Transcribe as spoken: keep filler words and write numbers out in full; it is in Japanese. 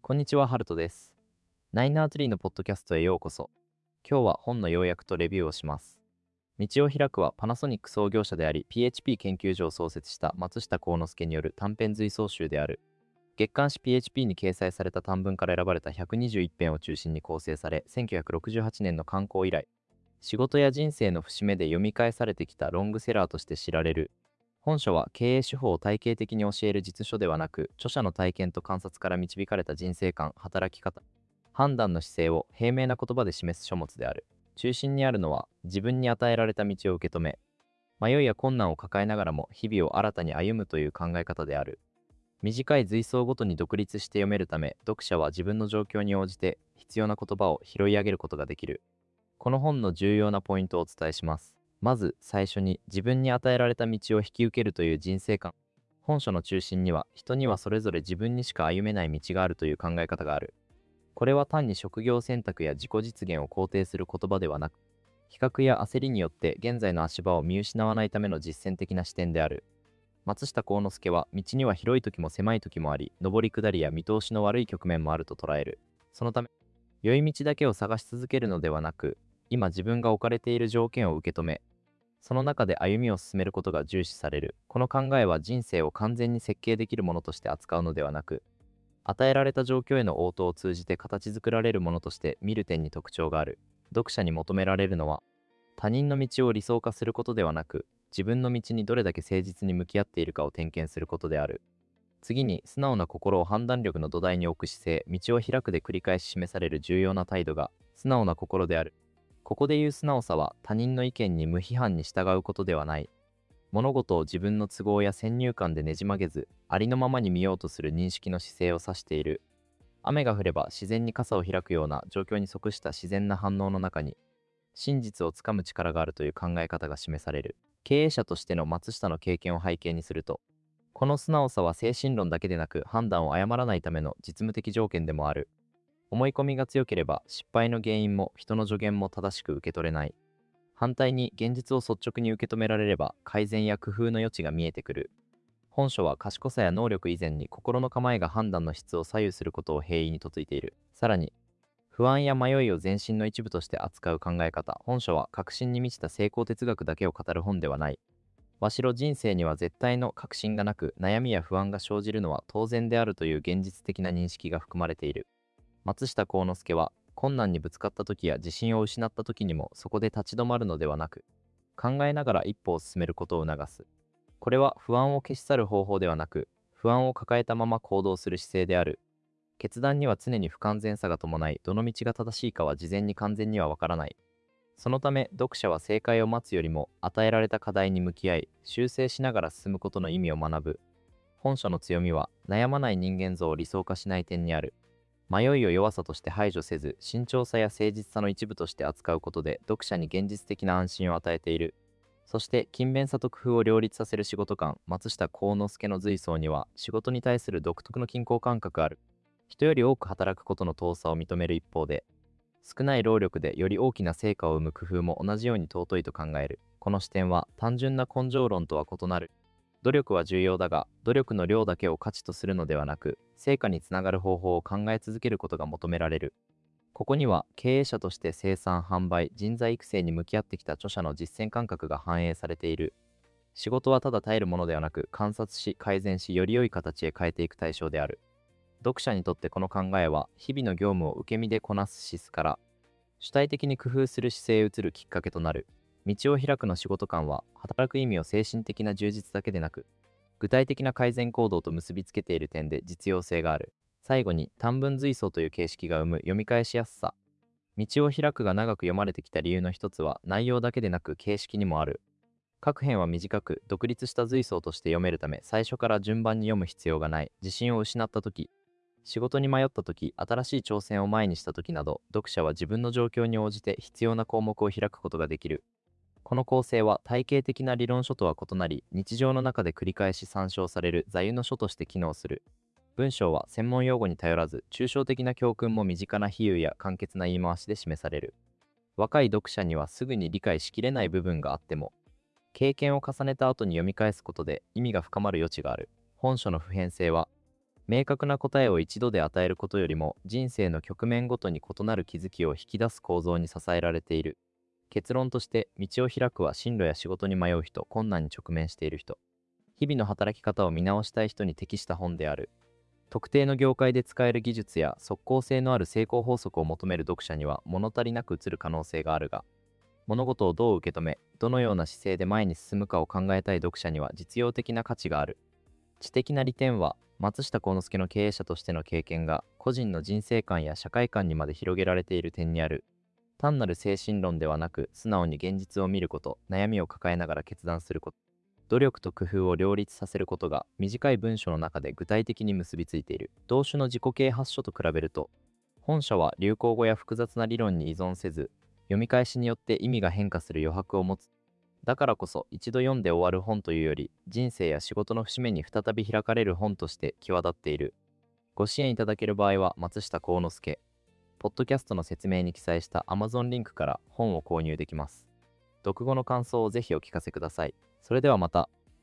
こんにちは、ハルトです。ナイナーツリーのポッドキャストへようこそ。今日は本の要約とレビューをします。道を開くはパナソニック創業者であり ピーエイチピー 研究所を創設した松下幸之助による短編随想集である。月刊誌 ピーエイチピー に掲載された短文から選ばれたひゃくにじゅういち編を中心に構成され、せんきゅうひゃくろくじゅうはちねんの刊行以来、仕事や人生の節目で読み返されてきたロングセラーとして知られる。本書は経営手法を体系的に教える実書ではなく、著者の体験と観察から導かれた人生観、働き方、判断の姿勢を平明な言葉で示す書物である。中心にあるのは、自分に与えられた道を受け止め、迷いや困難を抱えながらも日々を新たに歩むという考え方である。短い随想ごとに独立して読めるため、読者は自分の状況に応じて必要な言葉を拾い上げることができる。この本の重要なポイントをお伝えします。まず最初に、自分に与えられた道を引き受けるという人生観。本書の中心には、人にはそれぞれ自分にしか歩めない道があるという考え方がある。これは単に職業選択や自己実現を肯定する言葉ではなく、比較や焦りによって現在の足場を見失わないための実践的な視点である。松下幸之助は、道には広い時も狭い時もあり、上り下りや見通しの悪い局面もあると捉える。そのため、良い道だけを探し続けるのではなく、今自分が置かれている条件を受け止め、その中で歩みを進めることが重視される。この考えは人生を完全に設計できるものとして扱うのではなく、与えられた状況への応答を通じて形作られるものとして見る点に特徴がある。読者に求められるのは、他人の道を理想化することではなく、自分の道にどれだけ誠実に向き合っているかを点検することである。次に、素直な心を判断力の土台に置く姿勢、道を開くで繰り返し示される重要な態度が、素直な心である。ここで言う素直さは、他人の意見に無批判に従うことではない。物事を自分の都合や先入観でねじ曲げず、ありのままに見ようとする認識の姿勢を指している。雨が降れば自然に傘を開くような状況に即した自然な反応の中に、真実をつかむ力があるという考え方が示される。経営者としての松下の経験を背景にすると、この素直さは精神論だけでなく判断を誤らないための実務的条件でもある。思い込みが強ければ失敗の原因も人の助言も正しく受け取れない。反対に現実を率直に受け止められれば改善や工夫の余地が見えてくる。本書は賢さや能力以前に心の構えが判断の質を左右することを平易に説いている。さらに、不安や迷いを全身の一部として扱う考え方。本書は確信に満ちた成功哲学だけを語る本ではない。わしろ人生には絶対の確信がなく、悩みや不安が生じるのは当然であるという現実的な認識が含まれている。松下幸之助は、困難にぶつかった時や自信を失った時にもそこで立ち止まるのではなく、考えながら一歩を進めることを促す。これは不安を消し去る方法ではなく、不安を抱えたまま行動する姿勢である。決断には常に不完全さが伴い、どの道が正しいかは事前に完全にはわからない。そのため、読者は正解を待つよりも与えられた課題に向き合い、修正しながら進むことの意味を学ぶ。本書の強みは、悩まない人間像を理想化しない点にある。迷いを弱さとして排除せず、慎重さや誠実さの一部として扱うことで、読者に現実的な安心を与えている。そして、勤勉さと工夫を両立させる仕事観、松下幸之助の随想には、仕事に対する独特の均衡感覚ある。人より多く働くことの遠さを認める一方で、少ない労力でより大きな成果を生む工夫も同じように尊いと考える。この視点は単純な根性論とは異なる。努力は重要だが、努力の量だけを価値とするのではなく、成果につながる方法を考え続けることが求められる。ここには経営者として生産・販売、人材育成に向き合ってきた著者の実践感覚が反映されている。仕事はただ耐えるものではなく、観察し、改善し、より良い形へ変えていく対象である。読者にとってこの考えは、日々の業務を受け身でこなす資質から、主体的に工夫する姿勢へ移るきっかけとなる。道を開くの仕事観は、働く意味を精神的な充実だけでなく、具体的な改善行動と結びつけている点で実用性がある。最後に、短文随想という形式が生む読み返しやすさ。道を開くが長く読まれてきた理由の一つは、内容だけでなく形式にもある。各編は短く、独立した随想として読めるため、最初から順番に読む必要がない。自信を失った時、仕事に迷った時、新しい挑戦を前にした時など、読者は自分の状況に応じて必要な項目を開くことができる。この構成は体系的な理論書とは異なり、日常の中で繰り返し参照される座右の書として機能する。文章は専門用語に頼らず、抽象的な教訓も身近な比喩や簡潔な言い回しで示される。若い読者にはすぐに理解しきれない部分があっても、経験を重ねた後に読み返すことで意味が深まる余地がある。本書の普遍性は、 明確な答えを一度で与えることよりも、人生の局面ごとに異なる気づきを引き出す構造に支えられている。結論として、道を開くは進路や仕事に迷う人、困難に直面している人、日々の働き方を見直したい人に適した本である。特定の業界で使える技術や即効性のある成功法則を求める読者には物足りなく映る可能性があるが、物事をどう受け止め、どのような姿勢で前に進むかを考えたい読者には実用的な価値がある。知的な利点は、松下幸之助の経営者としての経験が個人の人生観や社会観にまで広げられている点にある。単なる精神論ではなく、素直に現実を見ること、悩みを抱えながら決断すること、努力と工夫を両立させることが短い文章の中で具体的に結びついている。同種の自己啓発書と比べると、本書は流行語や複雑な理論に依存せず、読み返しによって意味が変化する余白を持つ。だからこそ、一度読んで終わる本というより、人生や仕事の節目に再び開かれる本として際立っている。ご支援いただける場合は、松下幸之助。ポッドキャストの説明に記載した Amazon リンクから本を購入できます。読後の感想をぜひお聞かせください。それではまた。